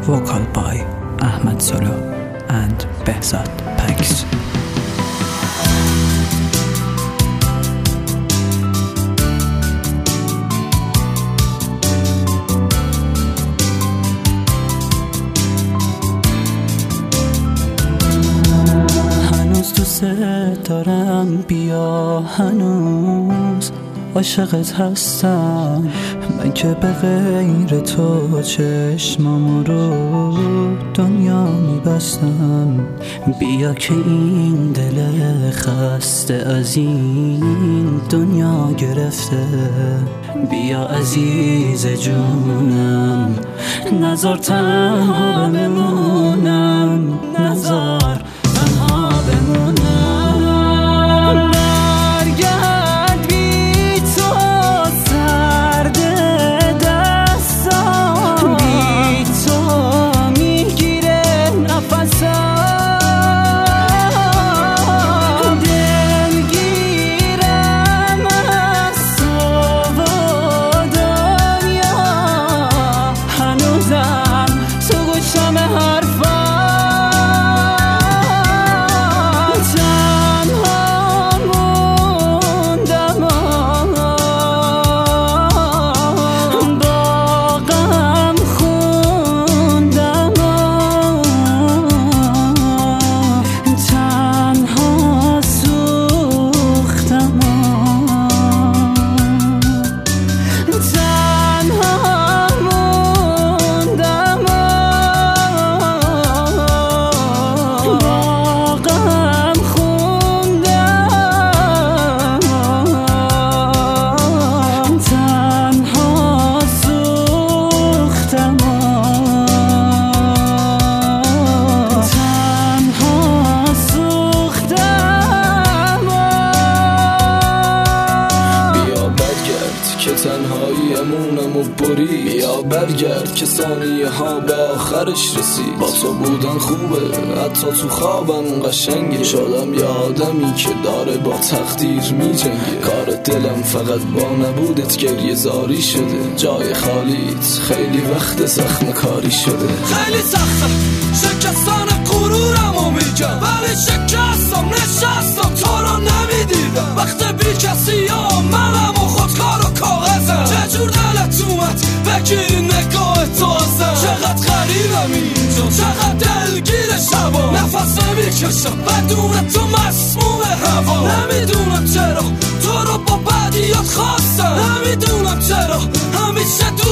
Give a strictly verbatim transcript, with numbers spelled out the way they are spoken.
vocal by Ahmad Solo and Behzad Pax. دوست دارم، بیا هنوز عاشقت هستم، من که به غیر تو چشمامو رو دنیا میبستم. بیا که این دل خسته از این دنیا گرفته، بیا عزیز جونم، نذار تنها بمونم، نذار تنها بمونم. برگرد بی تو سرد دستم، بی تو میگیره نفسم، دلگیرم از تو و دنیا، هنوزم تو گوشم حرفم. که تنهاییمونم و بری، بیا برگرد که ثانیه ها به آخرش رسید. با تو بودن خوبه، حتی تو خوابم قشنگه، شدم یه آدمی که داره با تقدیر می جنگه. کار دلم فقط با نبودت گریه زاری شده، جای خالیت خیلی وقت زخم کاری شده. خیلی سخته شکستن غرورمو میگم، ولی شکستم نشستم تو رو نمیدیدم. وقت بی کسی یا منم و خودکار و کاغذم، چجور دلت اومد بگیری نگاه تازم. چقدر غریبم اینجا، چقدر دلگیر شبا، نفس نمیکشم بدون تو مسموم هوا. نمیدونم چرا تو رو با بدیات خواستم، نمیدونم چرا همیشه دو